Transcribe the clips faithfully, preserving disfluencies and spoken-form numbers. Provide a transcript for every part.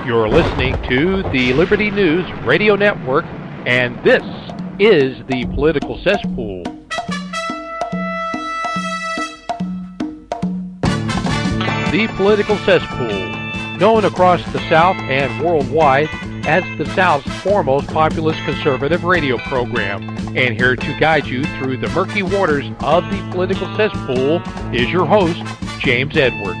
You're listening to the Liberty News Radio Network, and this is the Political Cesspool. The Political Cesspool, known across the South and worldwide as the South's foremost populist conservative radio program. And here to guide you through the murky waters of the Political Cesspool is your host, James Edwards.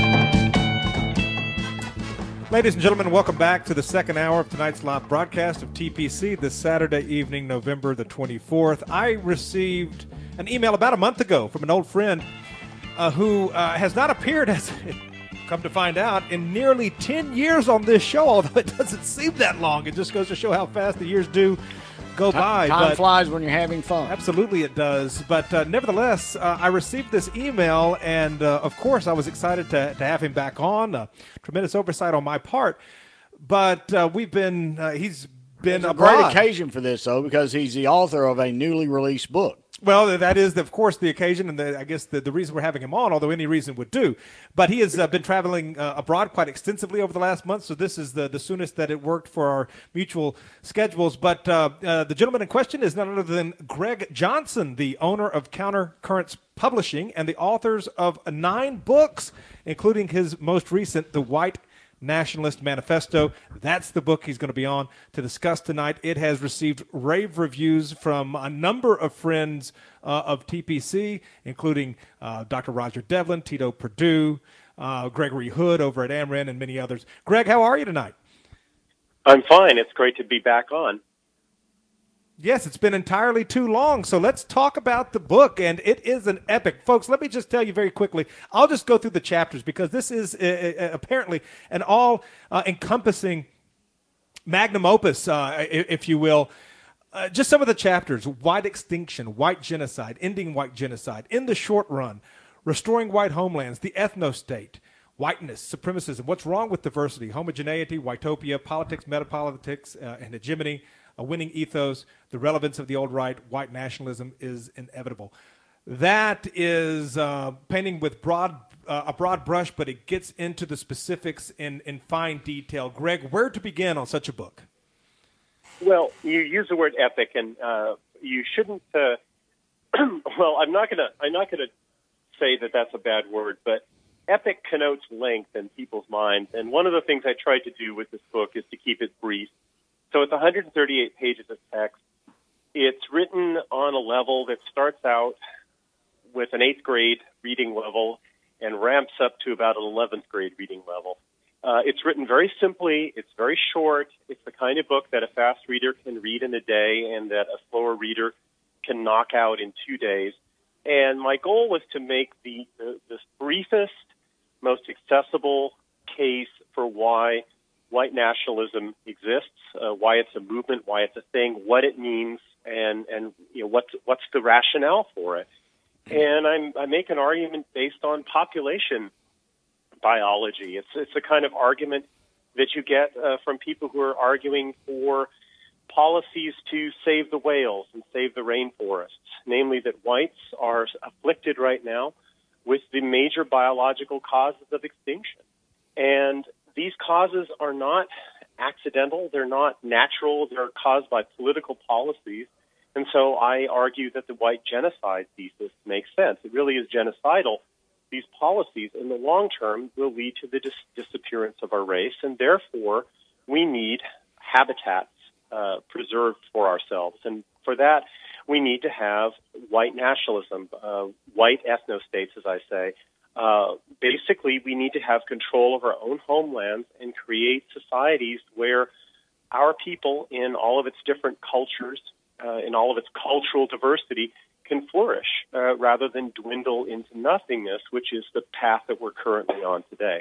Ladies and gentlemen, welcome back to the second hour of tonight's live broadcast of T P C this Saturday evening, November the twenty-fourth. I received an email about a month ago from an old friend uh, who uh, has not appeared, as come to find out, in nearly ten years on this show, although it doesn't seem that long. It just goes to show how fast the years do go time, by. Time but flies when you're having fun. Absolutely it does. But uh, nevertheless, uh, I received this email, and uh, of course I was excited to, to have him back on. Uh, tremendous oversight on my part. But uh, we've been, uh, he's been It's a abroad. great occasion for this, though, because he's the author of a newly released book. Well, that is, of course, the occasion, and the, I guess the, the reason we're having him on, although any reason would do. But he has uh, been traveling uh, abroad quite extensively over the last month, so this is the, the soonest that it worked for our mutual schedules. But uh, uh, the gentleman in question is none other than Greg Johnson, the owner of Counter Currents Publishing and the authors of nine books, including his most recent, The White Nationalist Manifesto. That's the book he's going to be on to discuss tonight. It has received rave reviews from a number of friends uh, of T P C, including uh, Doctor Roger Devlin, Tito Perdue, uh, Gregory Hood over at Ameren, and many others. Greg, how are you tonight? I'm fine. It's great to be back on. Yes, it's been entirely too long, so let's talk about the book, and it is an epic. Folks, let me just tell you very quickly. I'll just go through the chapters because this is uh, uh, apparently an all-encompassing uh, magnum opus, uh, if you will. Uh, just some of the chapters: white extinction, white genocide, ending white genocide, in the short run, restoring white homelands, the ethno-state, whiteness, supremacism, what's wrong with diversity, homogeneity, whitopia, politics, metapolitics, uh, and hegemony, a winning ethos, the relevance of the old right, white nationalism is inevitable. That is uh, painting with broad uh, a broad brush, but it gets into the specifics in, in fine detail. Greg, where to begin on such a book? Well, you use the word epic, and uh, you shouldn't. Uh, well, I'm not gonna. I'm not gonna say that that's a bad word, but epic connotes length in people's minds. And one of the things I tried to do with this book is to keep it brief. So it's one hundred thirty-eight pages of text. It's written on a level that starts out with an eighth grade reading level and ramps up to about an eleventh grade reading level. Uh, it's written very simply. It's very short. It's the kind of book that a fast reader can read in a day and that a slower reader can knock out in two days. And my goal was to make the, the, the briefest, most accessible case for why white nationalism exists, uh, why it's a movement, why it's a thing, what it means, and, and you know what's what's the rationale for it. And I'm, I make an argument based on population biology. It's it's a kind of argument that you get uh, from people who are arguing for policies to save the whales and save the rainforests, namely that whites are afflicted right now with the major biological causes of extinction. And these causes are not accidental. They're not natural. They're caused by political policies. And so I argue that the white genocide thesis makes sense. It really is genocidal. These policies in the long term will lead to the dis- disappearance of our race, and therefore we need habitats uh, preserved for ourselves. And for that, we need to have white nationalism, uh, white ethno-states, as I say. Uh, basically, we need to have control of our own homelands and create societies where our people, in all of its different cultures, uh, in all of its cultural diversity, can flourish uh, rather than dwindle into nothingness, which is the path that we're currently on today.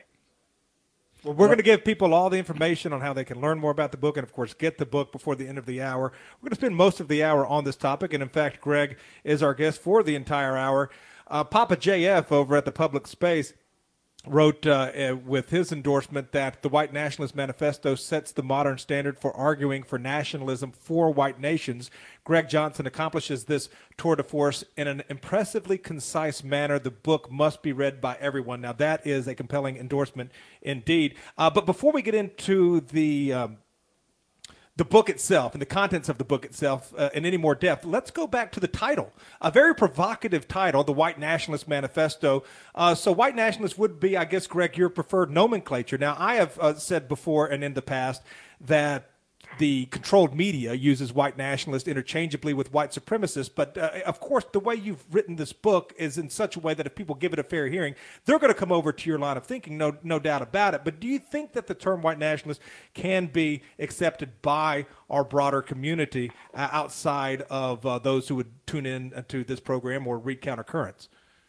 Well, we're going to give people all the information on how they can learn more about the book and, of course, get the book before the end of the hour. We're going to spend most of the hour on this topic, and, in fact, Greg is our guest for the entire hour. Uh, Papa J F over at the Public Space wrote uh, uh, with his endorsement that the White Nationalist Manifesto sets the modern standard for arguing for nationalism for white nations. Greg Johnson accomplishes this tour de force in an impressively concise manner. The book must be read by everyone. Now, that is a compelling endorsement indeed. Uh, but before we get into the um, the book itself and the contents of the book itself uh, in any more depth, let's go back to the title. A very provocative title, the White Nationalist Manifesto. Uh, so white nationalist would be, I guess, Greg, your preferred nomenclature. Now, I have uh, said before and in the past that the controlled media uses white nationalist interchangeably with white supremacist. But, uh, of course, the way you've written this book is in such a way that if people give it a fair hearing, they're going to come over to your line of thinking, no no doubt about it. But do you think that the term white nationalist can be accepted by our broader community uh, outside of uh, those who would tune in to this program or read Countercurrents?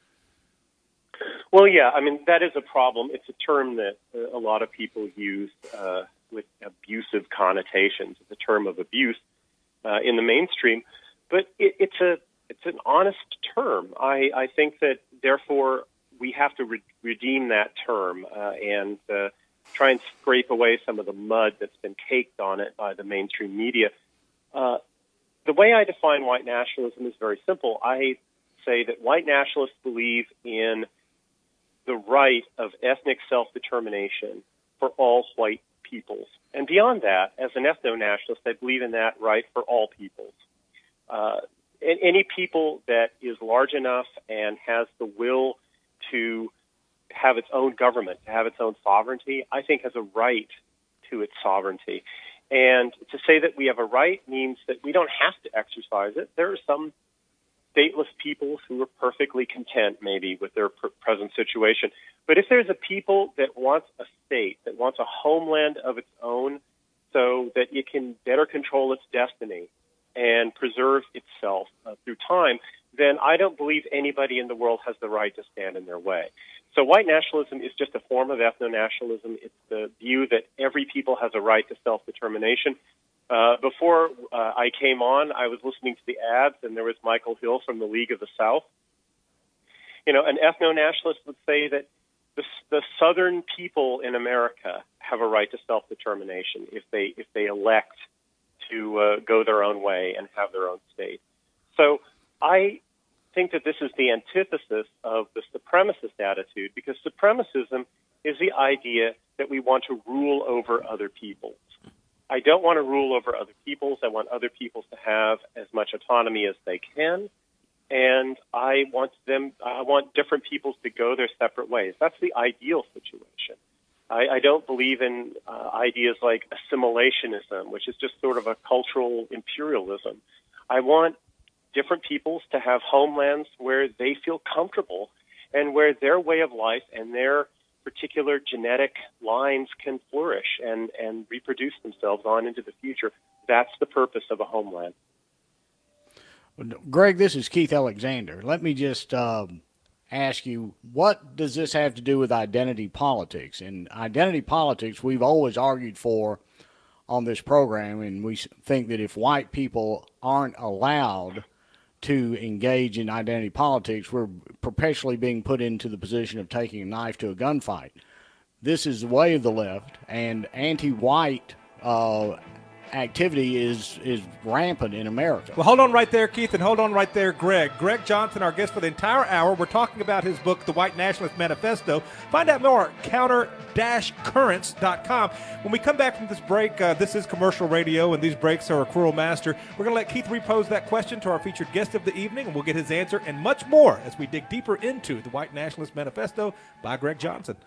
Well, yeah, I mean, that is a problem. It's a term that a lot of people use uh, with abusive connotations. It's a term of abuse uh, in the mainstream, but it, it's a it's an honest term. I, I think that, therefore, we have to re- redeem that term uh, and uh, try and scrape away some of the mud that's been caked on it by the mainstream media. Uh, the way I define white nationalism is very simple. I say that white nationalists believe in the right of ethnic self-determination for all white peoples. And beyond that, as an ethno-nationalist, I believe in that right for all peoples. Uh, any people that is large enough and has the will to have its own government, to have its own sovereignty, I think has a right to its sovereignty. And to say that we have a right means that we don't have to exercise it. There are some stateless peoples who are perfectly content, maybe, with their pr- present situation. But if there's a people that wants a state, that wants a homeland of its own so that it can better control its destiny and preserve itself uh, through time, then I don't believe anybody in the world has the right to stand in their way. So white nationalism is just a form of ethno-nationalism. It's the view that every people has a right to self-determination. Uh, before uh, I came on, I was listening to the ads, and there was Michael Hill from the League of the South. You know, an ethno-nationalist would say that the, the southern people in America have a right to self-determination if they if they elect to uh, go their own way and have their own state. So I think that this is the antithesis of the supremacist attitude, because supremacism is the idea that we want to rule over other peoples. I don't want to rule over other peoples. I want other peoples to have as much autonomy as they can, and I want them. I want different peoples to go their separate ways. That's the ideal situation. I, I don't believe in uh, ideas like assimilationism, which is just sort of a cultural imperialism. I want different peoples to have homelands where they feel comfortable and where their way of life and their particular genetic lines can flourish and, and reproduce themselves on into the future. That's the purpose of a homeland. Greg, this is Keith Alexander. Let me just um, ask you, what does this have to do with identity politics? And identity politics, we've always argued for on this program, and we think that if white people aren't allowed to engage in identity politics, we're perpetually being put into the position of taking a knife to a gunfight. This is the way of the left, and anti-white uh, activity is is rampant in America. Well, hold on right there, Keith, and hold on right there, Greg. Greg Johnson, our guest for the entire hour. We're talking about his book, The White Nationalist Manifesto. Find out more at counter dash currents dot com. When we come back from this break, uh, this is commercial radio, and these breaks are a cruel master. We're going to let Keith repose that question to our featured guest of the evening, and we'll get his answer and much more as we dig deeper into The White Nationalist Manifesto by Greg Johnson.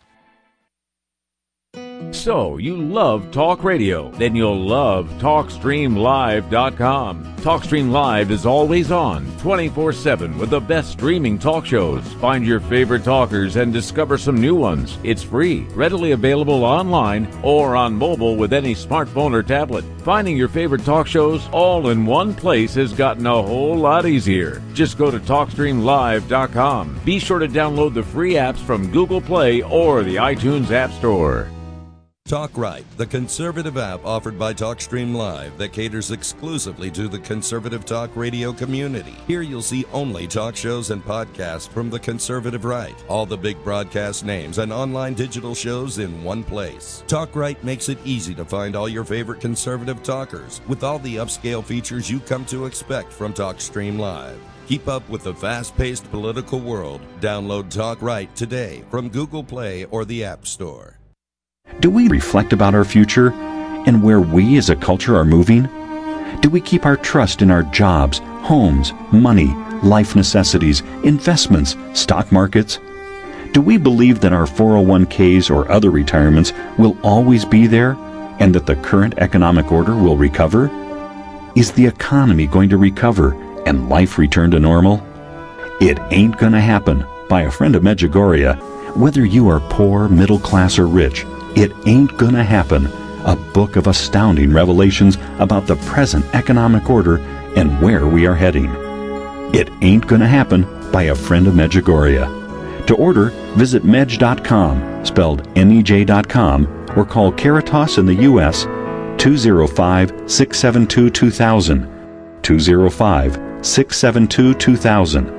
So, you love talk radio? Then you'll love talk stream live dot com. TalkStream Live is always on, twenty-four seven, with the best streaming talk shows. Find your favorite talkers and discover some new ones. It's free, readily available online or on mobile with any smartphone or tablet. Finding your favorite talk shows all in one place has gotten a whole lot easier. Just go to talk stream live dot com. Be sure to download the free apps from Google Play or the iTunes App Store. Talk Right, the conservative app offered by TalkStream Live that caters exclusively to the conservative talk radio community. Here you'll see only talk shows and podcasts from the conservative right. All the big broadcast names and online digital shows in one place. Talk Right makes it easy to find all your favorite conservative talkers with all the upscale features you come to expect from TalkStream Live. Keep up with the fast-paced political world. Download Talk Right today from Google Play or the App Store. Do we reflect about our future and where we as a culture are moving? Do we keep our trust in our jobs, homes, money, life necessities, investments, stock markets? Do we believe that our four oh one k's or other retirements will always be there and that the current economic order will recover? Is the economy going to recover and life return to normal? It Ain't Gonna Happen by a friend of Medjugorje. Whether you are poor, middle class, or rich, It Ain't Gonna Happen, a book of astounding revelations about the present economic order and where we are heading. It Ain't Gonna Happen by a friend of Medjugorje. To order, visit medj dot com, spelled M E J dot com, or call Caritas in the U S two oh five, six seven two, two thousand, two oh five, six seven two, two thousand.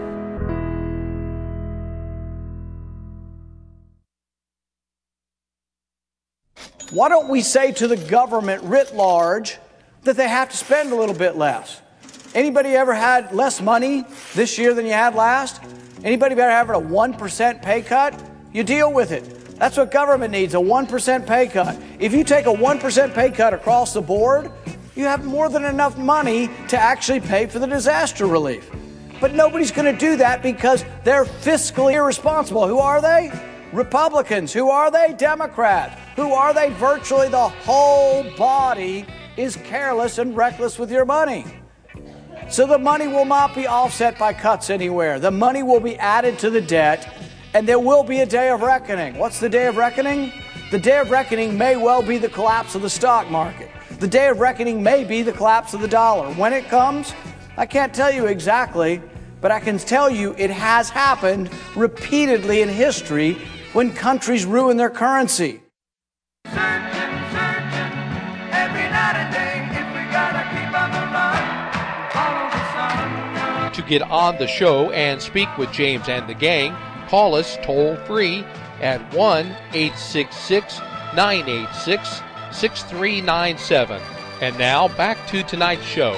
Why don't we say to the government writ large that they have to spend a little bit less? Anybody ever had less money this year than you had last? Anybody ever having a one percent pay cut? You deal with it. That's what government needs, a one percent pay cut. If you take a one percent pay cut across the board, you have more than enough money to actually pay for the disaster relief. But nobody's going to do that because they're fiscally irresponsible. Who are they? Republicans. Who are they? Democrats. Who are they? Virtually the whole body is careless and reckless with your money. So the money will not be offset by cuts anywhere. The money will be added to the debt, and there will be a day of reckoning. What's the day of reckoning? The day of reckoning may well be the collapse of the stock market. The day of reckoning may be the collapse of the dollar. When it comes, I can't tell you exactly, but I can tell you it has happened repeatedly in history when countries ruin their currency. Searching, searching, every night and day, if we gotta keep on the run, follow the sun. To get on the show and speak with James and the gang, call us toll free at one eight six six, nine eight six, six three nine seven. And now back to tonight's show.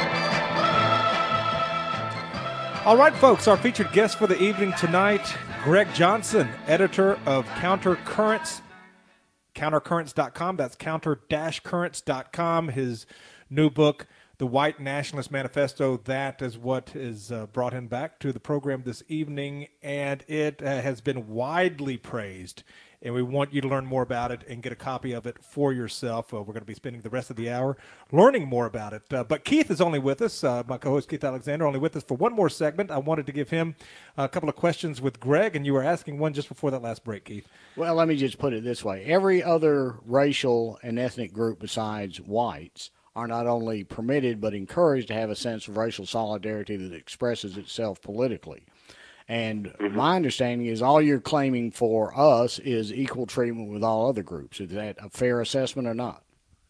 All right, folks, our featured guest for the evening tonight, Greg Johnson, editor of Countercurrents, countercurrents dot com. That's counter dash currents dot com. His new book, The White Nationalist Manifesto, that is what has uh, brought him back to the program this evening, and it uh, has been widely praised. And we want you to learn more about it and get a copy of it for yourself. Uh, we're going to be spending the rest of the hour learning more about it. Uh, but Keith is only with us, uh, my co-host Keith Alexander, only with us for one more segment. I wanted to give him a couple of questions with Greg, and you were asking one just before that last break, Keith. Well, let me just put it this way. Every other racial and ethnic group besides whites are not only permitted but encouraged to have a sense of racial solidarity that expresses itself politically. And my understanding is all you're claiming for us is equal treatment with all other groups. Is that a fair assessment or not?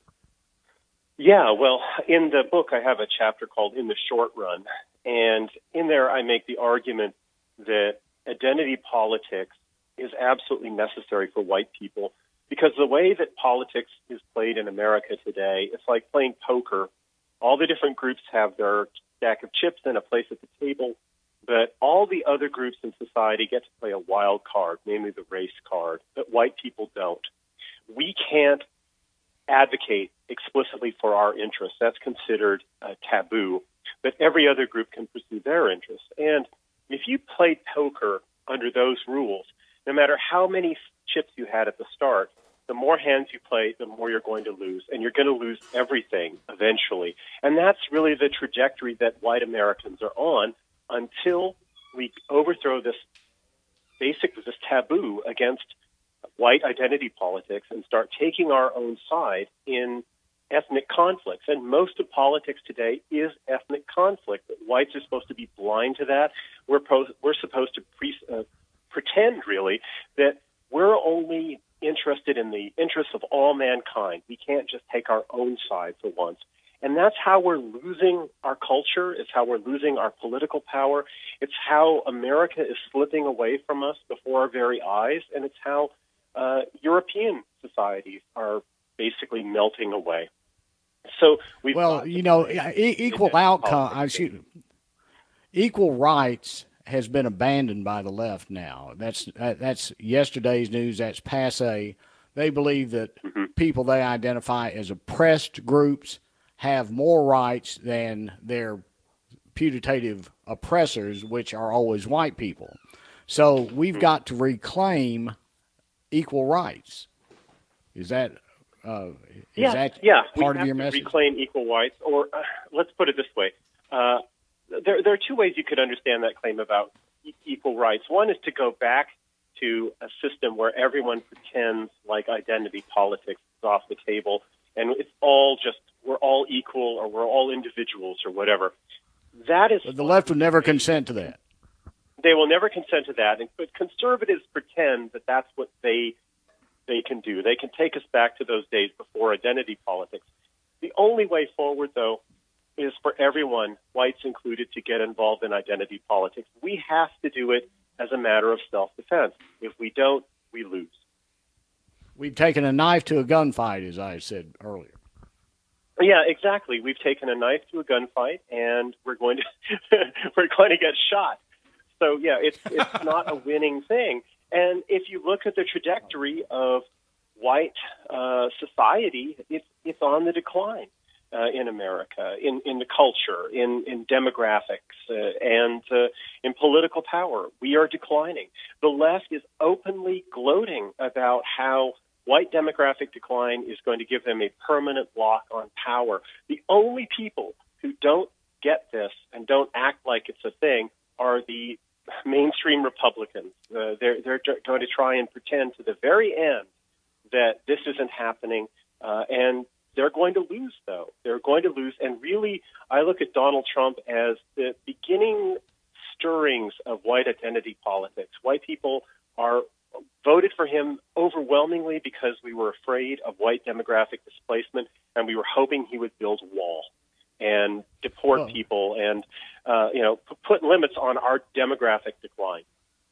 Yeah, well, in the book I have a chapter called In the Short Run, and in there I make the argument that identity politics is absolutely necessary for white people because the way that politics is played in America today, it's like playing poker. All the different groups have their stack of chips and a place at the table, but all the other groups in society get to play a wild card, namely the race card, but white people don't. We can't advocate explicitly for our interests. That's considered uh, taboo, but every other group can pursue their interests. And if you played poker under those rules, no matter how many chips you had at the start, the more hands you play, the more you're going to lose, and you're going to lose everything eventually. And that's really the trajectory that white Americans are on, until we overthrow this basic, this taboo against white identity politics and start taking our own side in ethnic conflicts. And most of politics today is ethnic conflict. Whites are supposed to be blind to that. We're, pro- we're supposed to pre- uh, pretend, really, that we're only interested in the interests of all mankind. We can't just take our own side for once. And that's how we're losing our culture. It's how we're losing our political power. It's how America is slipping away from us before our very eyes. And it's how uh, European societies are basically melting away. So we've well, you know, e- equal outcome. I shoot, equal rights has been abandoned by the left now. That's that's yesterday's news. That's passé. They believe that mm-hmm. people they identify as oppressed groups have more rights than their putative oppressors, which are always white people. So we've mm-hmm. got to reclaim equal rights. Is that uh, is yeah, that yeah. part we of your have to message? Reclaim equal rights, or uh, let's put it this way: uh, there, there are two ways you could understand that claim about e- equal rights. One is to go back to a system where everyone pretends like identity politics is off the table, and it's all just we're all equal or we're all individuals or whatever. That is but the left would never consent to that. They will never consent to that, and but conservatives pretend that that's what they they can do. They can take us back to those days before identity politics. The only way forward, though, is for everyone, whites included, to get involved in identity politics. We have to do it as a matter of self-defense. If we don't, we lose. We've taken a knife to a gunfight, as I said earlier. Yeah, exactly. We've taken a knife to a gunfight, and we're going to we're going to get shot. So yeah, it's it's not a winning thing. And if you look at the trajectory of white uh, society, it's it's on the decline uh, in America, in, in the culture, in, in demographics, uh, and uh, in political power. We are declining. The left is openly gloating about how white demographic decline is going to give them a permanent lock on power. The only people who don't get this and don't act like it's a thing are the mainstream Republicans. Uh, they're they're going to try and pretend to the very end that this isn't happening, uh, and they're going to lose, though. They're going to lose, and really, I look at Donald Trump as the beginning stirrings of white identity politics. White people are voted for him overwhelmingly because we were afraid of white demographic displacement, and we were hoping he would build a wall and deport oh. people and, uh, you know, p- put limits on our demographic decline.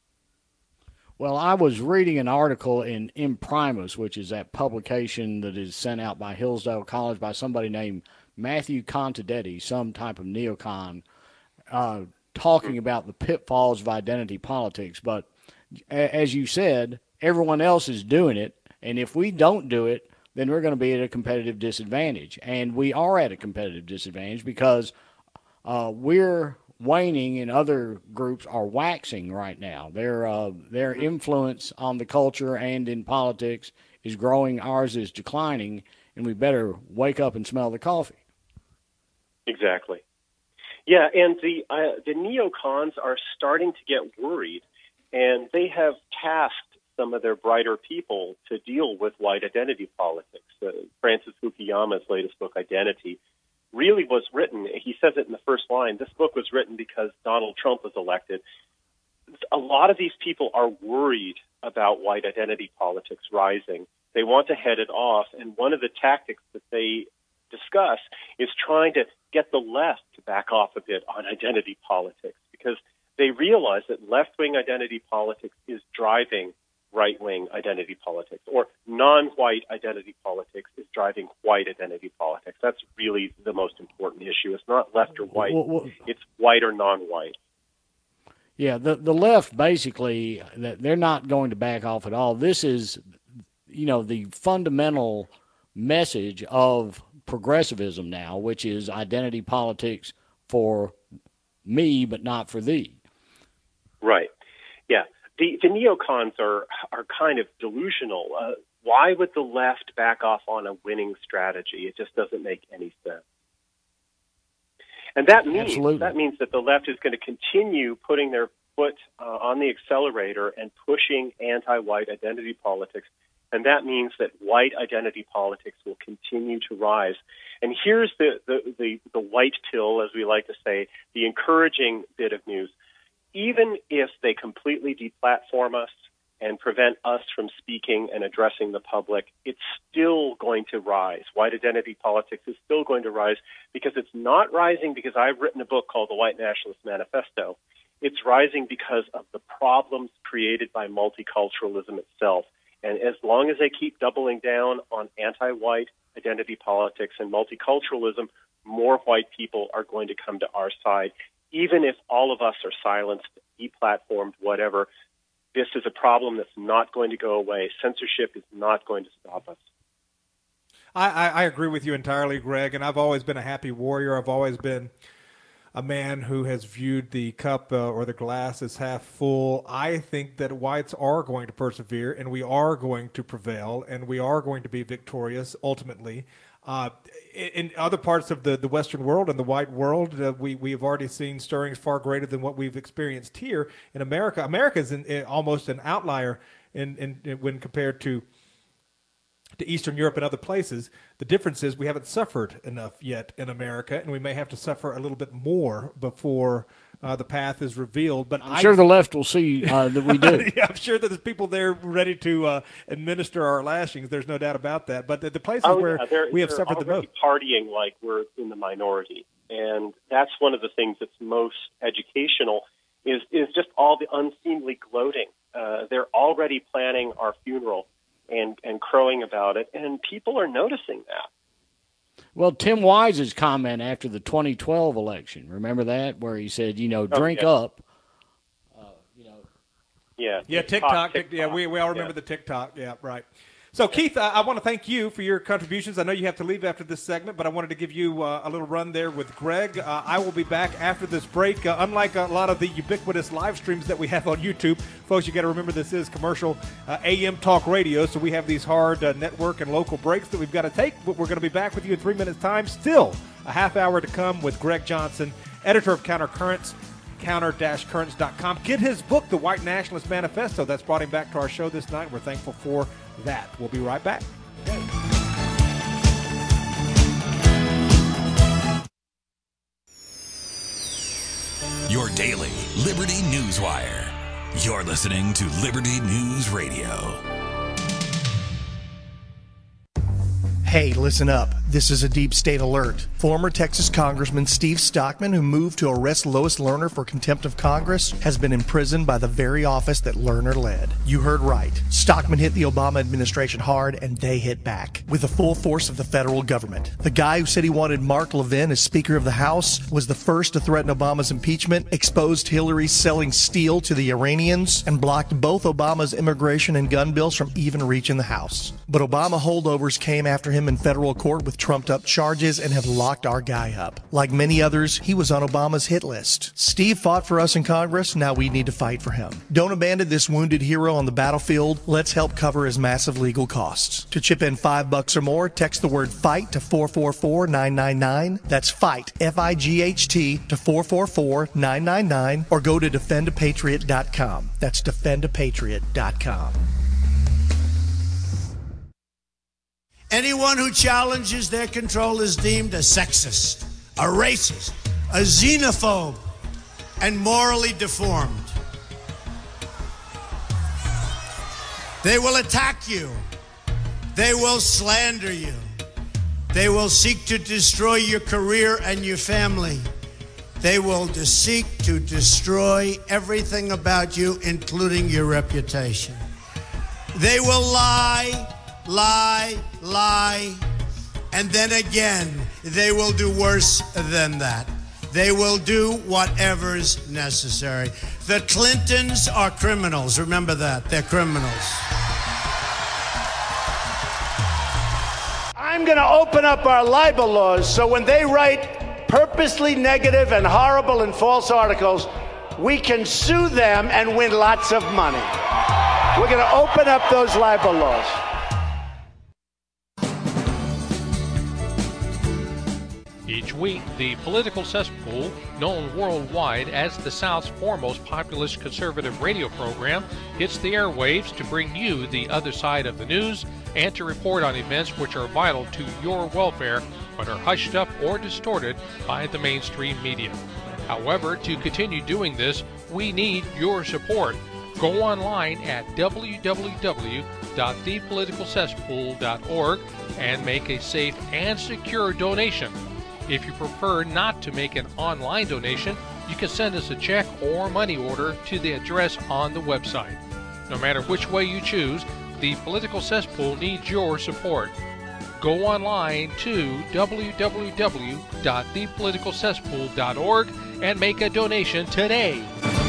Well, I was reading an article in Imprimis, which is that publication that is sent out by Hillsdale College by somebody named Matthew Contadetti, some type of neocon, uh, talking mm-hmm. about the pitfalls of identity politics. But a- as you said, everyone else is doing it, and if we don't do it, then we're going to be at a competitive disadvantage. And we are at a competitive disadvantage because uh, we're waning and other groups are waxing right now. Their, uh, their influence on the culture and in politics is growing. Ours is declining, and we better wake up and smell the coffee. Exactly. Yeah, and the, uh, the neocons are starting to get worried, and they have tasked some of their brighter people to deal with white identity politics. Uh, Francis Fukuyama's latest book, Identity, really was written, he says it in the first line, this book was written because Donald Trump was elected. A lot of these people are worried about white identity politics rising. They want to head it off, and one of the tactics that they discuss is trying to get the left to back off a bit on identity politics, because they realize that left-wing identity politics is driving right-wing identity politics, or non-white identity politics is driving white identity politics. That's really the most important issue. It's not left or white. Well, well, it's white or non-white. Yeah, the the left basically, they're not going to back off at all. This is, you know, the fundamental message of progressivism now, which is identity politics for me but not for thee. Right. Yeah. The, the neocons are are kind of delusional. Uh, why would the left back off on a winning strategy? It just doesn't make any sense. And that means Absolutely. that means that the left is going to continue putting their foot uh, on the accelerator and pushing anti-white identity politics. And that means that white identity politics will continue to rise. And here's the, the, the, the white pill, as we like to say, the encouraging bit of news. Even if they completely deplatform us, and prevent us from speaking and addressing the public, it's still going to rise. White identity politics is still going to rise because it's not rising because I've written a book called The White Nationalist Manifesto. It's rising because of the problems created by multiculturalism itself. And as long as they keep doubling down on anti-white identity politics and multiculturalism, more white people are going to come to our side. Even if all of us are silenced, deplatformed, whatever, this is a problem that's not going to go away. Censorship is not going to stop us. I, I, I agree with you entirely, Greg, and I've always been a happy warrior. I've always been a man who has viewed the cup uh, or the glass as half full. I think that whites are going to persevere, and we are going to prevail, and we are going to be victorious ultimately. Uh, in other parts of the, the Western world and the white world, uh, we, we have already seen stirrings far greater than what we've experienced here in America. America is in, in almost an outlier in, in, in when compared to to Eastern Europe and other places. The difference is we haven't suffered enough yet in America, and we may have to suffer a little bit more before uh, the path is revealed. But I'm I, sure the left will see uh, that we do. Yeah, I'm sure that there's people there ready to uh, administer our lashings. There's no doubt about that. But the, the places oh, where yeah, they're, we have they're suffered the most. Partying like we're in the minority. And that's one of the things that's most educational is, is just all the unseemly gloating. Uh, they're already planning our funeral and, and crowing about it, and people are noticing that. Well, Tim Wise's comment after the twenty twelve election, remember that, where he said, you know, drink oh, yeah. up. Uh, you know. Yeah, yeah, TikTok. TikTok. Yeah, we, we all remember yeah. the TikTok. Yeah, right. So, Keith, I, I want to thank you for your contributions. I know you have to leave after this segment, but I wanted to give you uh, a little run there with Greg. Uh, I will be back after this break. Uh, unlike a lot of the ubiquitous live streams that we have on YouTube, folks, you got to remember this is commercial uh, A M talk radio, so we have these hard uh, network and local breaks that we've got to take. But we're going to be back with you in three minutes' time. Still a half hour to come with Greg Johnson, editor of Counter Currents, counter dash currents dot com. Get his book, The White Nationalist Manifesto. That's brought him back to our show this night. We're thankful for that. We'll be right back. Your daily Liberty News Wire. You're listening to Liberty News Radio. Hey, listen up. This is a deep state alert. Former Texas Congressman Steve Stockman, who moved to arrest Lois Lerner for contempt of Congress, has been imprisoned by the very office that Lerner led. You heard right. Stockman hit the Obama administration hard, and they hit back with the full force of the federal government. The guy who said he wanted Mark Levin as Speaker of the House was the first to threaten Obama's impeachment, exposed Hillary selling steel to the Iranians, and blocked both Obama's immigration and gun bills from even reaching the House. But Obama holdovers came after him in federal court with trumped-up charges and have locked our guy up. Like many others, he was on Obama's hit list. Steve fought for us in Congress, now we need to fight for him. Don't abandon this wounded hero on the battlefield. Let's help cover his massive legal costs. To chip in five bucks or more, text the word FIGHT to four four four nine nine nine. That's FIGHT, F I G H T, to four four four nine nine nine, or go to defend a patriot dot com. That's defend a patriot dot com. Anyone who challenges their control is deemed a sexist, a racist, a xenophobe, and morally deformed. They will attack you. They will slander you. They will seek to destroy your career and your family. They will seek to destroy everything about you, including your reputation. They will lie, lie, lie, and then again, they will do worse than that. They will do whatever's necessary. The Clintons are criminals. Remember that. They're criminals. I'm going to open up our libel laws so when they write purposely negative and horrible and false articles, we can sue them and win lots of money. We're going to open up those libel laws. Each week, the political cesspool, known worldwide as the South's foremost populist conservative radio program, hits the airwaves to bring you the other side of the news and to report on events which are vital to your welfare but are hushed up or distorted by the mainstream media. However, to continue doing this, we need your support. Go online at w w w dot the political cesspool dot org and make a safe and secure donation. If you prefer not to make an online donation, you can send us a check or money order to the address on the website. No matter which way you choose, the Political Cesspool needs your support. Go online to w w w dot the political cesspool dot org and make a donation today.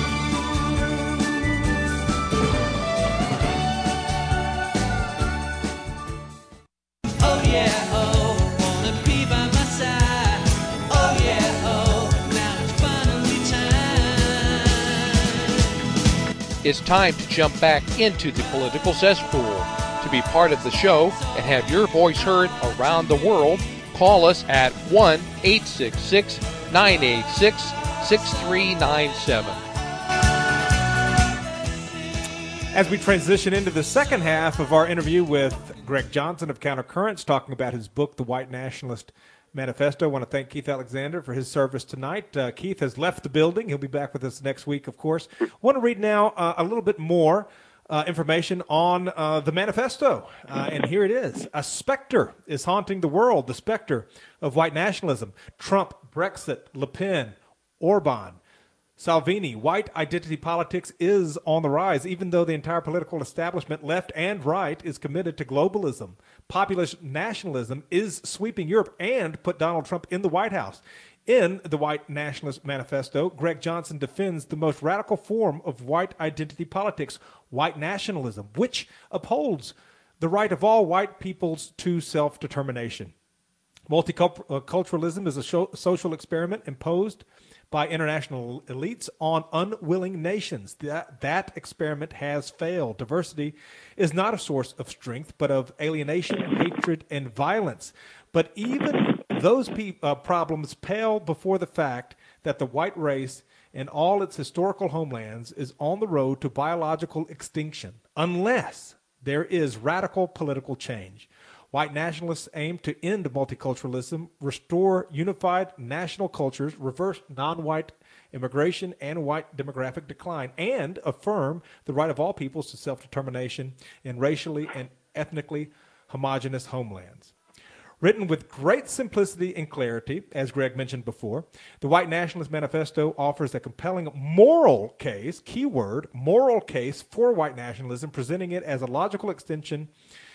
Oh yeah, oh, wanna be by my side. Oh yeah, oh, now it's finally time. It's time to jump back into the Political Cesspool. To be part of the show and have your voice heard around the world, call us at one eight six six, nine eight six, six three nine seven. As we transition into the second half of our interview with Greg Johnson of Countercurrents, talking about his book, The White Nationalist Manifesto, I want to thank Keith Alexander for his service tonight. Uh, Keith has left the building. He'll be back with us next week, of course. I want to read now uh, a little bit more uh, information on uh, the manifesto. Uh, and here it is. A specter is haunting the world, the specter of white nationalism. Trump, Brexit, Le Pen, Orban, Salvini. White identity politics is on the rise, even though the entire political establishment, left and right, is committed to globalism. Populist nationalism is sweeping Europe and put Donald Trump in the White House. In the White Nationalist Manifesto, Greg Johnson defends the most radical form of white identity politics, white nationalism, which upholds the right of all white peoples to self-determination. Multiculturalism is a sho- social experiment imposed by international elites on unwilling nations. That, that experiment has failed. Diversity is not a source of strength, but of alienation, hatred, and violence. But even those pe- uh, problems pale before the fact that the white race in all its historical homelands is on the road to biological extinction, unless there is radical political change. White nationalists aim to end multiculturalism, restore unified national cultures, reverse non-white immigration and white demographic decline, and affirm the right of all peoples to self-determination in racially and ethnically homogenous homelands. Written with great simplicity and clarity, as Greg mentioned before, the White Nationalist Manifesto offers a compelling moral case, keyword, moral case for white nationalism, presenting it as a logical extension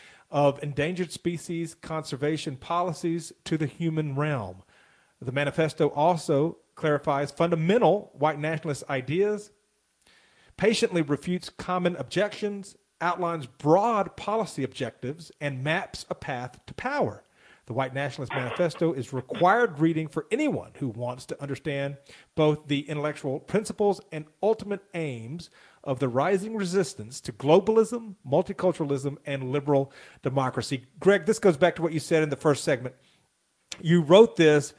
of endangered species conservation policies to the human realm. The manifesto also clarifies fundamental white nationalist ideas, patiently refutes common objections, outlines broad policy objectives, and maps a path to power. The White Nationalist Manifesto is required reading for anyone who wants to understand both the intellectual principles and ultimate aims of the rising resistance to globalism, multiculturalism, and liberal democracy. Greg, this goes back to what you said in the first segment. You wrote this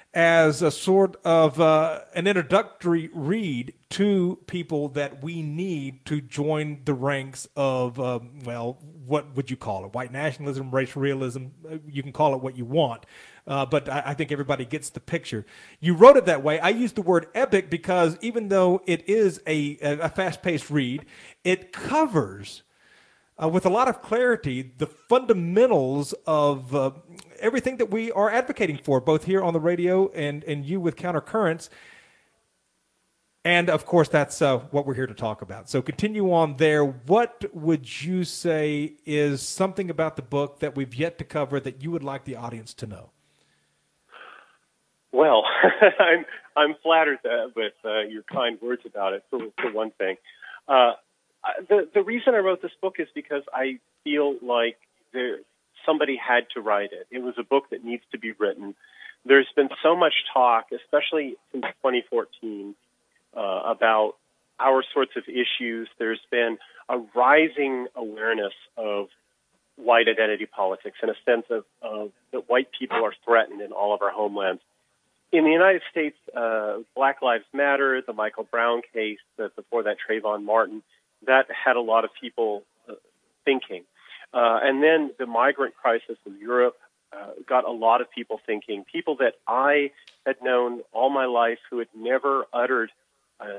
as a sort of uh, an introductory read to people that we need to join the ranks of, um, well, what would you call it? White nationalism, racial realism, you can call it what you want. Uh, but I, I think everybody gets the picture. You wrote it that way. I used the word epic because even though it is a, a fast-paced read, it covers Uh, with a lot of clarity, the fundamentals of uh, everything that we are advocating for, both here on the radio and, and you with Countercurrents. And, of course, that's uh, what we're here to talk about. So continue on there. What would you say is something about the book that we've yet to cover that you would like the audience to know? Well, I'm I'm flattered uh, with uh, your kind words about it, for, for one thing. Uh The the reason I wrote this book is because I feel like there somebody had to write it. It was a book that needs to be written. There's been so much talk, especially since twenty fourteen, uh, about our sorts of issues. There's been a rising awareness of white identity politics in a sense of, of that white people are threatened in all of our homelands. In the United States, uh, Black Lives Matter, the Michael Brown case, the, before that Trayvon Martin, that had a lot of people uh, thinking. Uh, and then the migrant crisis in Europe uh, got a lot of people thinking, people that I had known all my life who had never uttered uh,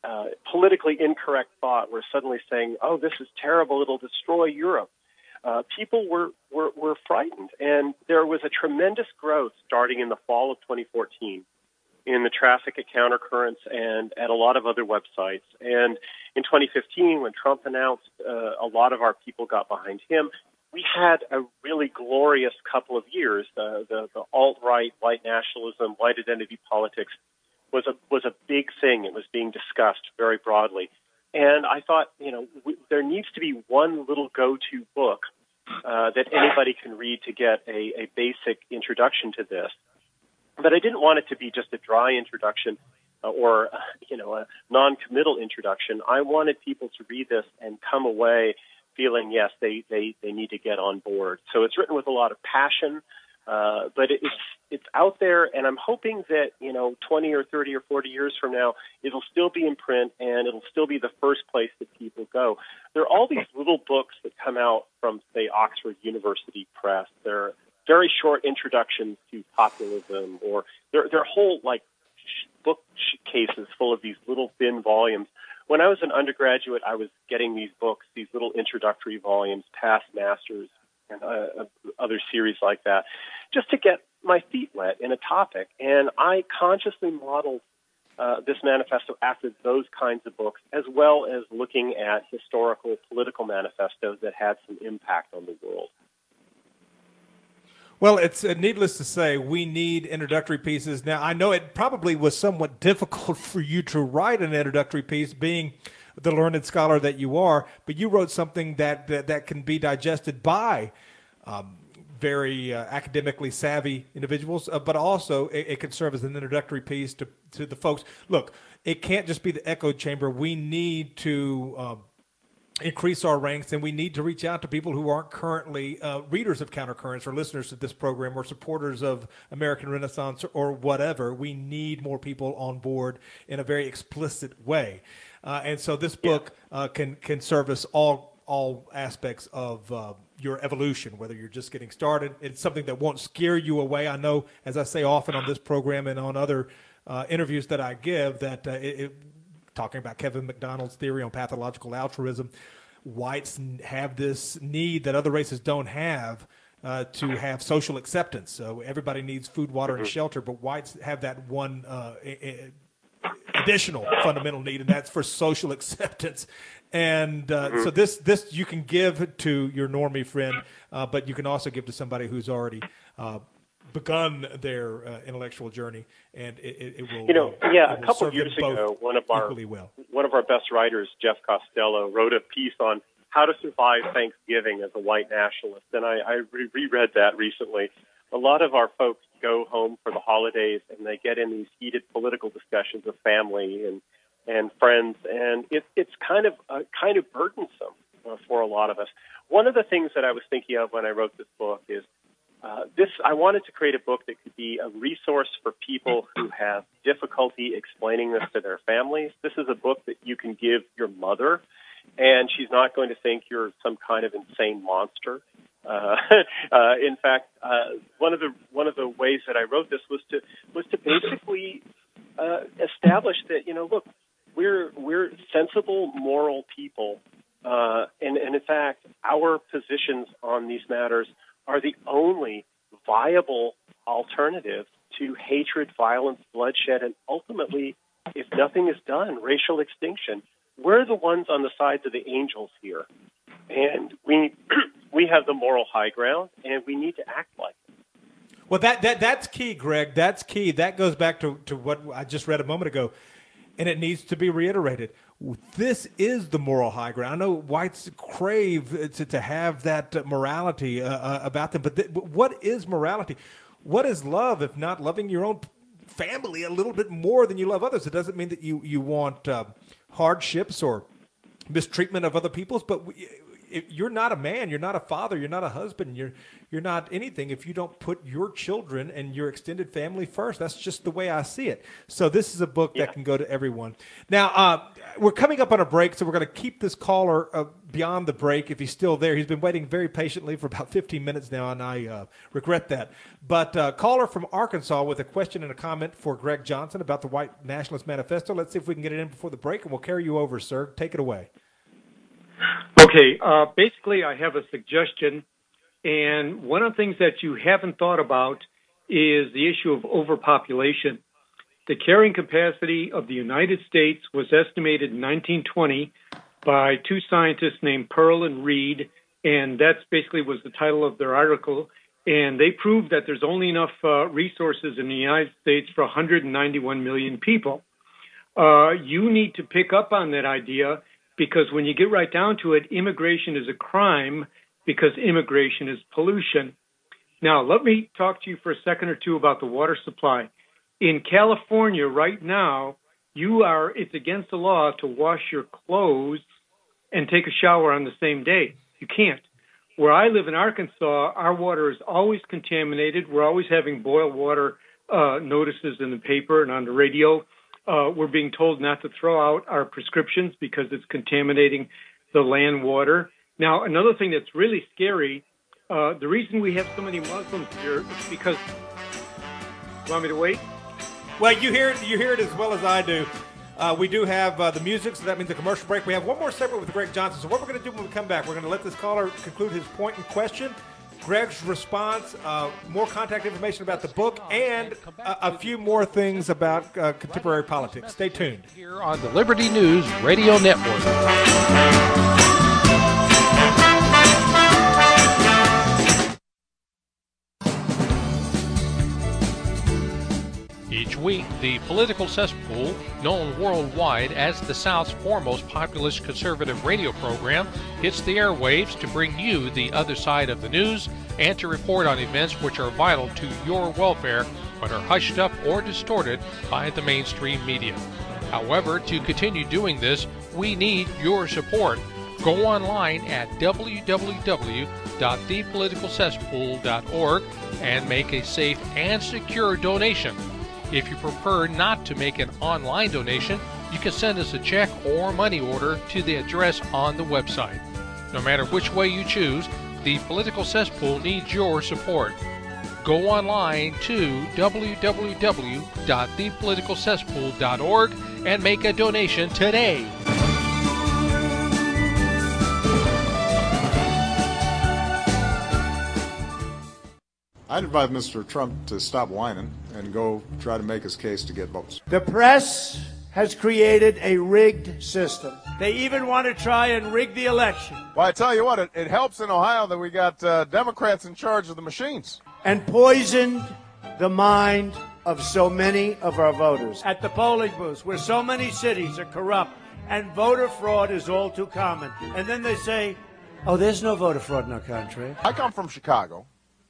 uh, politically incorrect thought were suddenly saying, oh, this is terrible, it'll destroy Europe. Uh, people were, were, were frightened, and there was a tremendous growth starting in the fall of twenty fourteen in the traffic at Countercurrents and at a lot of other websites. And in twenty fifteen, when Trump announced uh, a lot of our people got behind him, we had a really glorious couple of years. Uh, the, the alt-right, white nationalism, white identity politics was a was a big thing. It was being discussed very broadly. And I thought, you know, w- there needs to be one little go-to book uh, that anybody can read to get a, a basic introduction to this. But I didn't want it to be just a dry introduction uh, or, uh, you know, a non-committal introduction. I wanted people to read this and come away feeling, yes, they, they, they need to get on board. So it's written with a lot of passion, uh, but it, it's it's out there, and I'm hoping that, you know, twenty or thirty or forty years from now, it'll still be in print, and it'll still be the first place that people go. There are all these little books that come out from, say, Oxford University Press. They're very short introductions to populism, or they're, they're whole, like, bookcases full of these little thin volumes. When I was an undergraduate, I was getting these books, these little introductory volumes, Past Masters, and uh, other series like that, just to get my feet wet in a topic. And I consciously modeled uh, this manifesto after those kinds of books, as well as looking at historical political manifestos that had some impact on the world. Well, it's uh, needless to say, we need introductory pieces. Now, I know it probably was somewhat difficult for you to write an introductory piece, being the learned scholar that you are, but you wrote something that that, that can be digested by um, very uh, academically savvy individuals, uh, but also it, it can serve as an introductory piece to, to the folks. Look, it can't just be the echo chamber. We need to um, increase our ranks, and we need to reach out to people who aren't currently uh, readers of Countercurrents or listeners to this program or supporters of American Renaissance or whatever. We need more people on board in a very explicit way. Uh, and so this book uh, can can service all all aspects of uh, your evolution, whether you're just getting started. It's something that won't scare you away. I know, as I say often on this program and on other uh, interviews that I give, that uh, it, it, talking about Kevin McDonald's theory on pathological altruism, whites have this need that other races don't have uh, to have social acceptance. So everybody needs food, water, and shelter, but whites have that one uh, additional fundamental need, and that's for social acceptance. And uh, mm-hmm. so this this you can give to your normie friend, uh, but you can also give to somebody who's already uh, begun their uh, intellectual journey, and it, it, it will. You know, uh, yeah, a couple of years ago, one of our well. one of our best writers, Jeff Costello, wrote a piece on how to survive Thanksgiving as a white nationalist, and I, I re- reread that recently. A lot of our folks go home for the holidays, and they get in these heated political discussions with family and. and friends, and it, it's kind of uh, kind of burdensome uh, for a lot of us. One of the things that I was thinking of when I wrote this book is uh, this. I wanted to create a book that could be a resource for people who have difficulty explaining this to their families. This is a book that you can give your mother, and she's not going to think you're some kind of insane monster. Uh, uh, in fact, uh, one of the one of the ways that I wrote this was to was to basically uh, establish that, you know, look, We're we're sensible, moral people, uh, and, and in fact, our positions on these matters are the only viable alternative to hatred, violence, bloodshed, and ultimately, if nothing is done, racial extinction. We're the ones on the sides of the angels here, and we we have the moral high ground, and we need to act like it. Well, that that that's key, Greg. That's key. That goes back to, to what I just read a moment ago. And it needs to be reiterated. This is the moral high ground. I know whites crave to, to have that morality uh, uh, about them, but, th- but what is morality? What is love if not loving your own family a little bit more than you love others? It doesn't mean that you, you want uh, hardships or mistreatment of other peoples, but we, if you're not a man, you're not a father, you're not a husband, you're you're not anything if you don't put your children and your extended family first. That's just the way I see it. So this is a book yeah. that can go to everyone. Now, uh, we're coming up on a break, so we're going to keep this caller uh, beyond the break if he's still there. He's been waiting very patiently for about fifteen minutes now, and I uh, regret that. But uh, caller from Arkansas with a question and a comment for Greg Johnson about the White Nationalist Manifesto. Let's see if we can get it in before the break, and we'll carry you over, sir. Take it away. Okay, uh, basically I have a suggestion, and one of the things that you haven't thought about is the issue of overpopulation. The carrying capacity of the United States was estimated in nineteen twenty by two scientists named Pearl and Reed, and that's basically was the title of their article, and they proved that there's only enough uh, resources in the United States for one hundred ninety-one million people. Uh, you need to pick up on that idea, because when you get right down to it, immigration is a crime because immigration is pollution. Now, let me talk to you for a second or two about the water supply. In California right now, you are, it's against the law to wash your clothes and take a shower on the same day. You can't. Where I live in Arkansas, our water is always contaminated. We're always having boil water uh, notices in the paper and on the radio. Uh, we're being told not to throw out our prescriptions because it's contaminating the land water. Now, another thing that's really scary, uh, the reason we have so many Muslims here is because... You want me to wait? Well, you hear it, you hear it as well as I do. Uh, we do have uh, the music, so that means a commercial break. We have one more segment with Greg Johnson. So what we're going to do when we come back, we're going to let this caller conclude his point and question, Greg's response, uh, more contact information about the book, and a, a few more things about uh, contemporary politics. Stay tuned. Here on the Liberty News Radio Network. Each week, the political cesspool, known worldwide as the South's foremost populist conservative radio program, hits the airwaves to bring you the other side of the news and to report on events which are vital to your welfare but are hushed up or distorted by the mainstream media. However, to continue doing this, we need your support. Go online at w w w dot the political cesspool dot org and make a safe and secure donation. If you prefer not to make an online donation, you can send us a check or money order to the address on the website. No matter which way you choose, the Political Cesspool needs your support. Go online to w w w dot the political cesspool dot org and make a donation today. I'd advise Mister Trump to stop whining and go try to make his case to get votes. The press has created a rigged system. They even want to try and rig the election. Well, I tell you what, it, it helps in Ohio that we got uh, Democrats in charge of the machines. And poisoned the mind of so many of our voters. At the polling booths, where so many cities are corrupt and voter fraud is all too common. And then they say, oh, there's no voter fraud in our country. I come from Chicago.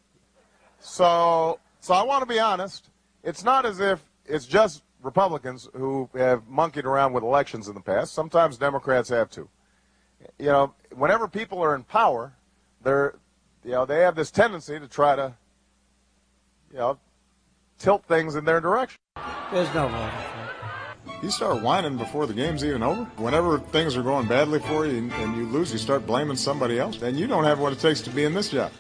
So, so I want to be honest. It's not as if it's just Republicans who have monkeyed around with elections in the past. Sometimes Democrats have too. You know, whenever people are in power, they're, you know, they have this tendency to try to, you know, tilt things in their direction. There's no voter fraud. You start whining before the game's even over. Whenever things are going badly for you and, and you lose, you start blaming somebody else. And you don't have what it takes to be in this job.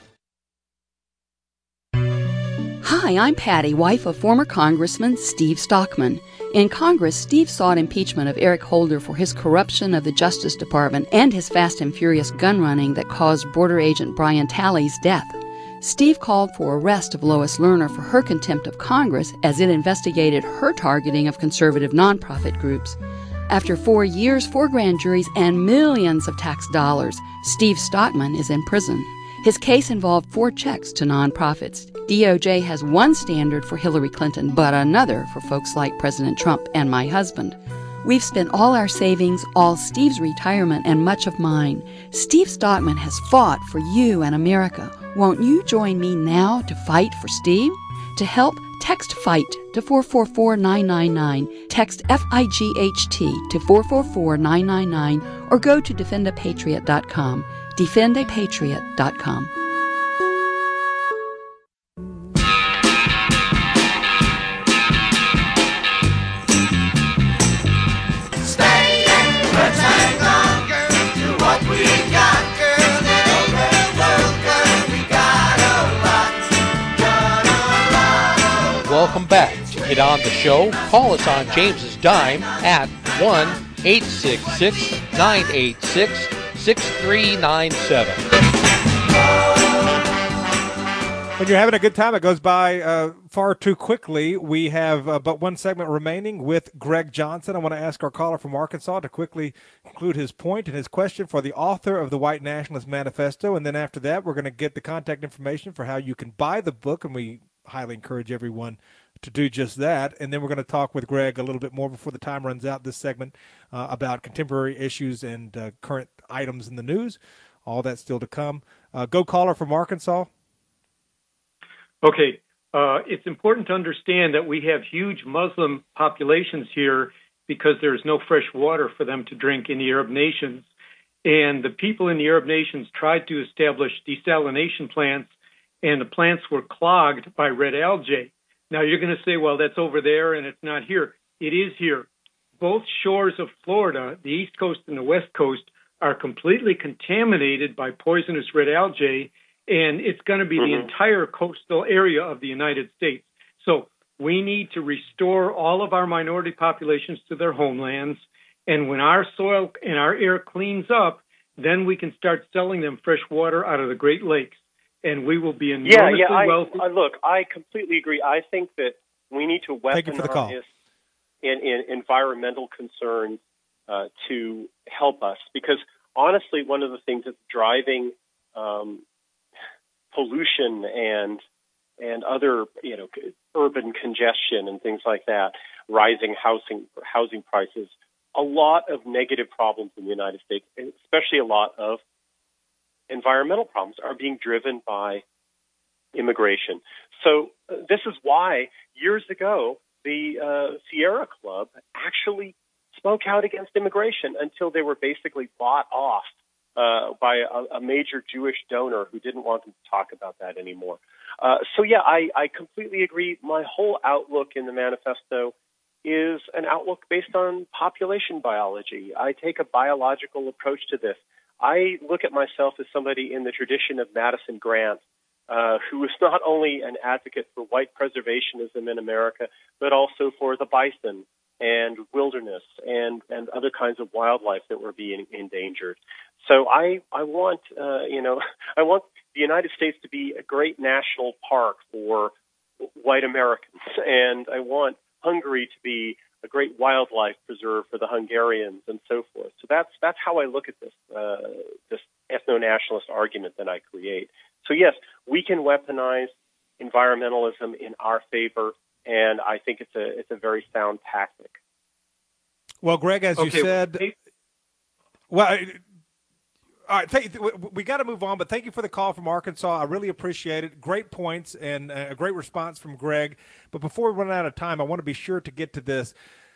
Hi, I'm Patty, wife of former Congressman Steve Stockman. In Congress, Steve sought impeachment of Eric Holder for his corruption of the Justice Department and his fast and furious gun running that caused border agent Brian Talley's death. Steve called for arrest of Lois Lerner for her contempt of Congress as it investigated her targeting of conservative nonprofit groups. After four years, four grand juries, and millions of tax dollars, Steve Stockman is in prison. His case involved four checks to nonprofits. D O J has one standard for Hillary Clinton, but another for folks like President Trump and my husband. We've spent all our savings, all Steve's retirement, and much of mine. Steve Stockman has fought for you and America. Won't you join me now to fight for Steve? To help, text FIGHT to four four four nine nine nine, text F I G H T to four four four nine nine nine, or go to defend a patriot dot com. defend a patriot dot com. Welcome back. To get on the show, call us on James's dime at one eight six six, nine eight six, six three nine seven. When you're having a good time, it goes by uh, far too quickly. We have uh, but one segment remaining with Greg Johnson. I want to ask our caller from Arkansas to quickly conclude his point and his question for the author of the White Nationalist Manifesto. And then after that, we're going to get the contact information for how you can buy the book, and we highly encourage everyone to do just that. And then we're going to talk with Greg a little bit more before the time runs out this segment uh, about contemporary issues and uh, current items in the news. All that's still to come. Uh, go caller from Arkansas. Okay. Uh, it's important to understand that we have huge Muslim populations here because there's no fresh water for them to drink in the Arab nations. And the people in the Arab nations tried to establish desalination plants, and the plants were clogged by red algae. Now, you're going to say, well, that's over there and it's not here. It is here. Both shores of Florida, the East Coast and the West Coast, are completely contaminated by poisonous red algae, and it's going to be mm-hmm. the entire coastal area of the United States. So we need to restore all of our minority populations to their homelands, and when our soil and our air cleans up, then we can start selling them fresh water out of the Great Lakes. And we will be enormously yeah, yeah, I, wealthy. I, look, I completely agree. I think that we need to weaponize in, in environmental concerns uh, to help us. Because honestly, one of the things that's driving um, pollution and and other, you know, urban congestion and things like that, rising housing housing prices, a lot of negative problems in the United States, especially a lot of environmental problems, are being driven by immigration. So uh, this is why years ago the uh, Sierra Club actually spoke out against immigration until they were basically bought off uh, by a, a major Jewish donor who didn't want them to talk about that anymore. Uh, so yeah, I, I completely agree. My whole outlook in the manifesto is an outlook based on population biology. I take a biological approach to this. I look at myself as somebody in the tradition of Madison Grant, uh, who is not only an advocate for white preservationism in America, but also for the bison and wilderness and, and other kinds of wildlife that were being endangered. So I, I want, uh, you know, I want the United States to be a great national park for white Americans, and I want Hungary to be a great wildlife preserve for the Hungarians and so forth. So that's that's how I look at this uh, this ethno-nationalist argument that I create. So yes, we can weaponize environmentalism in our favor, and I think it's a it's a very sound tactic. Well, Greg, as okay, you said, well, I, all right, thank, we got to move on, but thank you for the call from Arkansas. I really appreciate it. Great points and a great response from Greg. But before we run out of time, I want to be sure to get to this.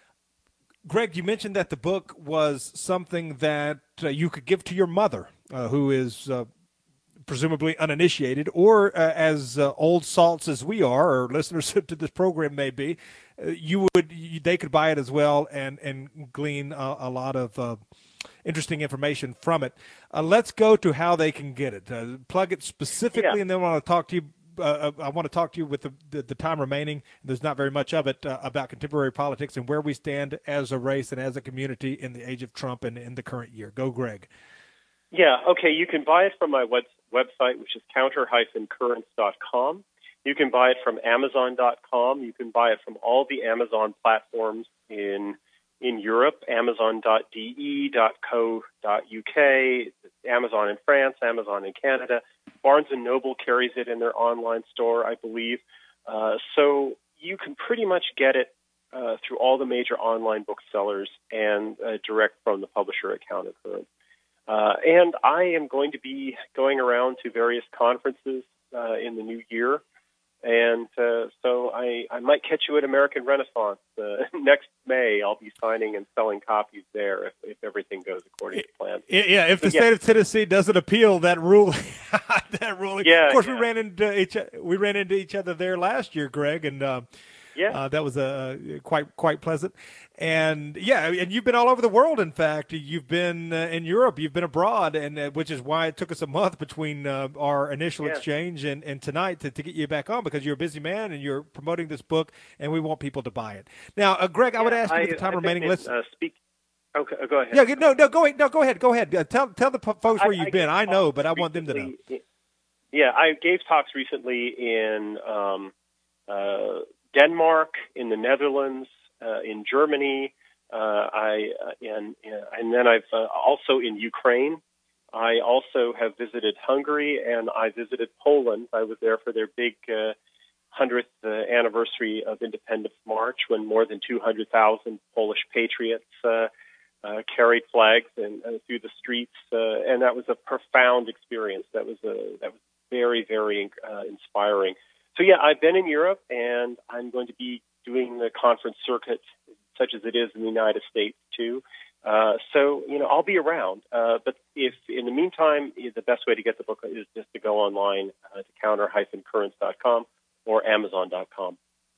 Greg, you mentioned that the book was something that uh, you could give to your mother, uh, who is uh, presumably uninitiated, or uh, as uh, old salts as we are, or listeners to this program may be, uh, you would you, they could buy it as well and and glean a, a lot of uh, interesting information from it. Uh, let's go to how they can get it. Uh, plug it specifically, yeah. and then I want to talk to you. Uh, I want to talk to you with the, the, the time remaining. There's not very much of it uh, about contemporary politics and where we stand as a race and as a community in the age of Trump and in the current year. Go, Greg. Yeah, okay. You can buy it from my web- website, which is counter dash currents dot com. You can buy it from amazon dot com. You can buy it from all the Amazon platforms in in Europe, amazon dot d e dot co dot u k, Amazon in France, Amazon in Canada. Barnes and Noble carries it in their online store, I believe. Uh, so you can pretty much get it uh, through all the major online booksellers and uh, direct from the publisher at Counter Currents. Uh, and I am going to be going around to various conferences uh, in the new year. And uh, so I, I might catch you at American Renaissance uh, next May. I'll be signing and selling copies there if, if everything goes according to plan. Yeah, if so, the yeah. state of Tennessee doesn't appeal that ruling, that ruling. Yeah, of course, yeah. we ran into each we ran into each other there last year, Greg, and uh, yeah, uh, that was uh, quite quite pleasant. And yeah, and you've been all over the world. In fact, you've been uh, in Europe, you've been abroad, and uh, which is why it took us a month between uh, our initial Yeah. exchange and, and tonight to, to get you back on, because you're a busy man and you're promoting this book, and we want people to buy it. Now, uh, Greg, I would ask you I, with the time I remaining. think Let's uh, speak. Okay, go ahead. yeah, no, no, go ahead, no, go ahead, go ahead. Uh, tell tell the p- folks where I- you've I been. gave I know, talks but I want them to know. recently- Yeah, I gave talks recently in um, uh, Denmark, in the Netherlands, uh, in Germany, uh, I uh, and and then I've uh, also in Ukraine. I also have visited Hungary, and I visited Poland. I was there for their big uh, hundredth uh, anniversary of Independence March, when more than two hundred thousand Polish patriots uh, uh, carried flags and uh, through the streets, uh, and that was a profound experience. That was a that was very very uh, inspiring. So yeah, I've been in Europe, and I'm going to be doing the conference circuit, such as it is in the United States too. Uh, so, you know, I'll be around. Uh, but if in the meantime, the best way to get the book is just to go online uh, to counter dash currents dot com or amazon dot com.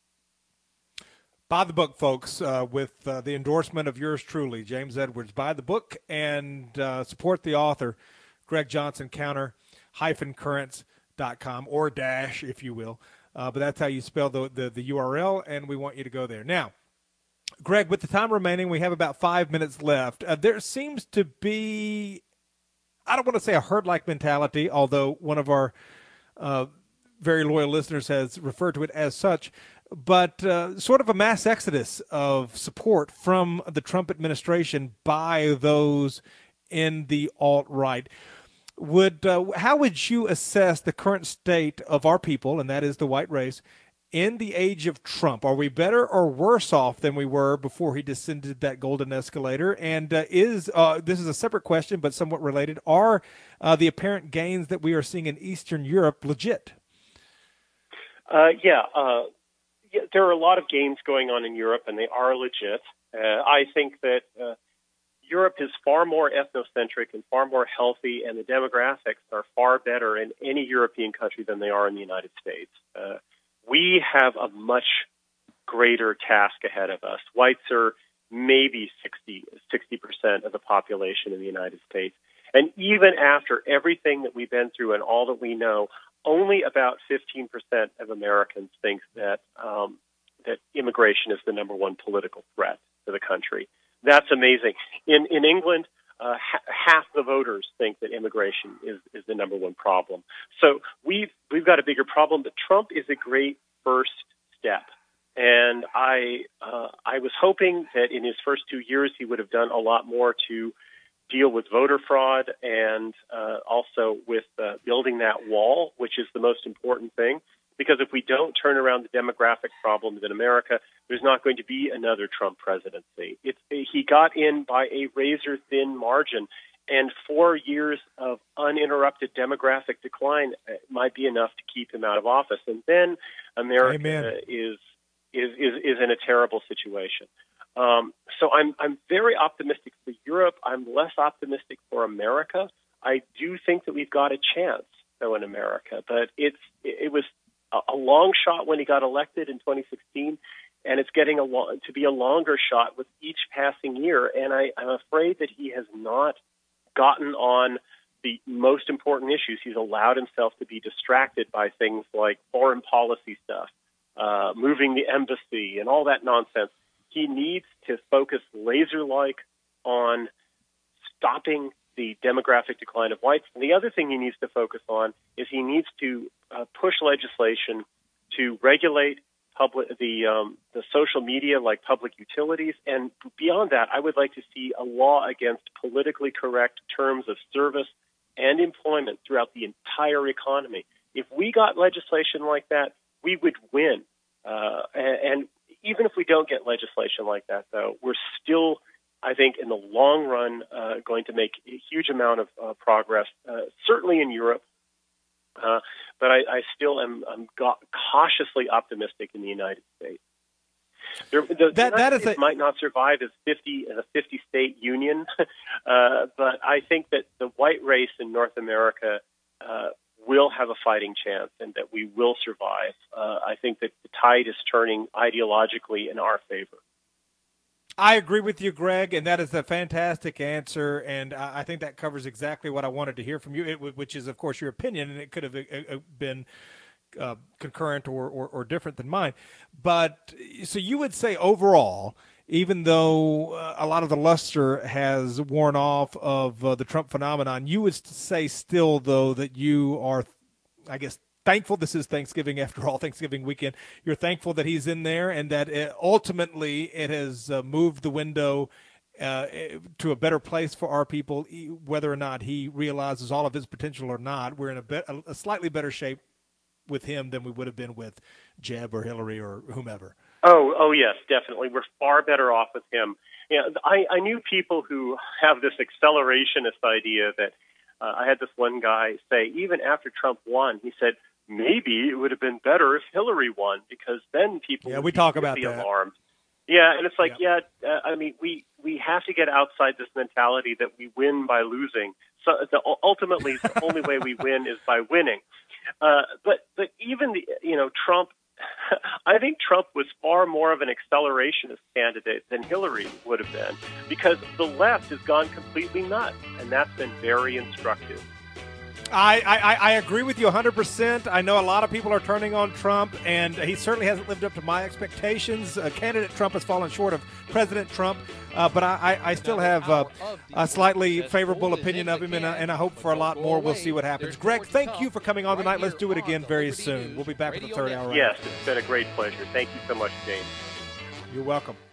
Buy the book, folks, uh, with uh, the endorsement of yours truly, James Edwards. Buy the book and uh, support the author, Greg Johnson, counter dash currents dot com, or dash, if you will. Uh, but that's how you spell the, the, the U R L, and we want you to go there. Now, Greg, with the time remaining, we have about five minutes left. Uh, there seems to be, I don't want to say a herd-like mentality, although one of our uh, very loyal listeners has referred to it as such, but uh, sort of a mass exodus of support from the Trump administration by those in the alt-right. Would uh, how would you assess the current state of our people, and that is the white race, in the age of Trump? Are we better or worse off than we were before he descended that golden escalator? And uh, is uh, this is a separate question, but somewhat related. Are uh, the apparent gains that we are seeing in Eastern Europe legit? Uh, yeah, uh, yeah, there are a lot of gains going on in Europe, and they are legit. Uh, I think that uh, Europe is far more ethnocentric and far more healthy, and the demographics are far better in any European country than they are in the United States. Uh, we have a much greater task ahead of us. Whites are maybe sixty percent of the population in the United States. And even after everything that we've been through and all that we know, only about fifteen percent of Americans think that um, that immigration is the number one political threat to the country. That's amazing. In in England, uh, ha- half the voters think that immigration is, is the number one problem. So we've we've got a bigger problem. But Trump is a great first step, and I uh, I was hoping that in his first two years he would have done a lot more to deal with voter fraud and uh, also with uh, building that wall, which is the most important thing. Because if we don't turn around the demographic problems in America, there's not going to be another Trump presidency. It's, he got in by a razor-thin margin, and four years of uninterrupted demographic decline might be enough to keep him out of office. And then America is, is is is in a terrible situation. Um, so I'm I'm very optimistic for Europe. I'm less optimistic for America. I do think that we've got a chance, though, in America, but it's it was a long shot when he got elected in twenty sixteen, and it's getting a long, to be a longer shot with each passing year. And I, I'm afraid that he has not gotten on the most important issues. He's allowed himself to be distracted by things like foreign policy stuff, uh, moving the embassy, and all that nonsense. He needs to focus laser-like on stopping the demographic decline of whites. And the other thing he needs to focus on is he needs to uh, push legislation to regulate public the um, the social media like public utilities. And beyond that, I would like to see a law against politically correct terms of service and employment throughout the entire economy. If we got legislation like that, we would win. Uh, and, and even if we don't get legislation like that, though, we're still, I think, in the long run, uh, going to make a huge amount of uh, progress, uh, certainly in Europe. Uh, but I, I still am I'm cautiously optimistic in the United States. There, the, the that, United that is States a, might not survive as fifty as a fifty-state union, uh, but I think that the white race in North America uh, will have a fighting chance, and that we will survive. Uh, I think that the tide is turning ideologically in our favor. I agree with you, Greg, and that is a fantastic answer, and I think that covers exactly what I wanted to hear from you, it, which is, of course, your opinion, and it could have uh, been uh, concurrent or, or, or different than mine. But so you would say overall, even though uh, a lot of the luster has worn off of uh, the Trump phenomenon, you would say still, though, that you are, I guess, thankful. This is Thanksgiving, after all, Thanksgiving weekend. You're thankful that he's in there, and that it, ultimately it has uh, moved the window uh, to a better place for our people, whether or not he realizes all of his potential or not. We're in a, be- a slightly better shape with him than we would have been with Jeb or Hillary or whomever. Oh, oh yes, definitely. We're far better off with him. You know, I, I knew people who have this accelerationist idea that uh, I had this one guy say, even after Trump won, he said, maybe it would have been better if Hillary won, because then people yeah, would we be talk about really that. alarmed. Yeah, and it's like, yeah, yeah uh, I mean, we, we have to get outside this mentality that we win by losing. So the, ultimately, the only way we win is by winning. Uh, but but even the you know Trump, I think Trump was far more of an accelerationist candidate than Hillary would have been, because the left has gone completely nuts, and that's been very instructive. I, I, I agree with you one hundred percent. I know a lot of people are turning on Trump, and he certainly hasn't lived up to my expectations. Uh, candidate Trump has fallen short of President Trump, uh, but I, I, I still have uh, a slightly favorable opinion of him, and I, and I hope for a lot more. We'll see what happens. Greg, thank you for coming on tonight. Let's do it again very soon. We'll be back with the third hour. Yes, it's been a great pleasure. Thank you so much, James. You're welcome.